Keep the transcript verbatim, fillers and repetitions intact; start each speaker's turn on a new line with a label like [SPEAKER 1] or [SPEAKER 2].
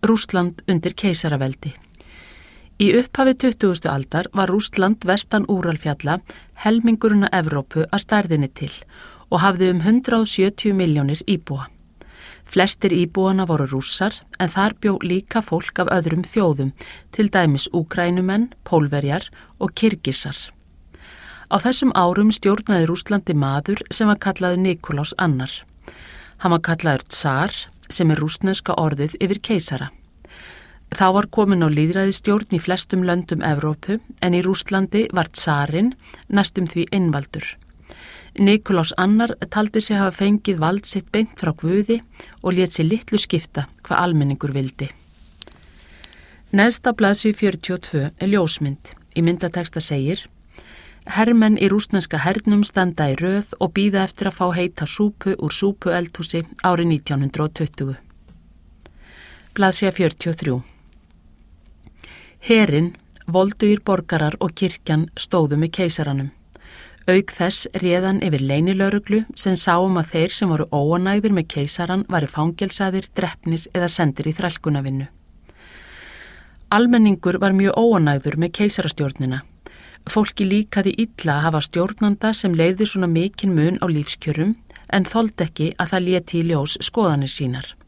[SPEAKER 1] Rússland undir keisaraveldi. Í upphafi tuttugustu aldar var Rússland vestan Úralfjalla helmingurinn af Evrópu að stærðinni til og hafði um hundrað sjötíu milljónir íbúa. Flestir íbúana voru Rússar en þar bjó líka fólk af öðrum þjóðum, til dæmis Úkrænumenn, Pólverjar og Kirgisar. Á þessum árum stjórnaði Rússlandi maður sem var kallaður Nikulás annar. Hann var kallaður tsar, sem er rússneska orðið yfir keisara. Þá var komin á lýðræðisstjórn í flestum löndum Evrópu en í Rússlandi var tsarinn næstum því einvaldur. Nikulás annar taldi sig hafa fengið vald sitt beint frá Guði og lét sig litlu skipta hvað almenningur vildi. Neðst á blaðsíðu fjörutíu og tvö er ljósmynd. Í myndateksta segir: Hermenn í rússneska hernum standa í röð og bíða eftir að fá heita súpu úr súpueldhúsi árið nítján hundrað tuttugu. Blaðsíða fjörutíu og þrjú. Herinn, voldugir borgarar og kirkjan stóðu með keisaranum. Auk þess réðan yfir leynilögreglu sem sáum að þeir sem voru óanægðir með keisaran væri fangelsaðir, drepnir eða sendir í þrælkunavinnu. Almenningur var mjög óanægður með keisarastjórnina. Fólki líkaði illa að hafa stjórnanda sem leiði svona mikinn mun á lífskjörum en þoldi ekki að það léti í ljós skoðanir sínar.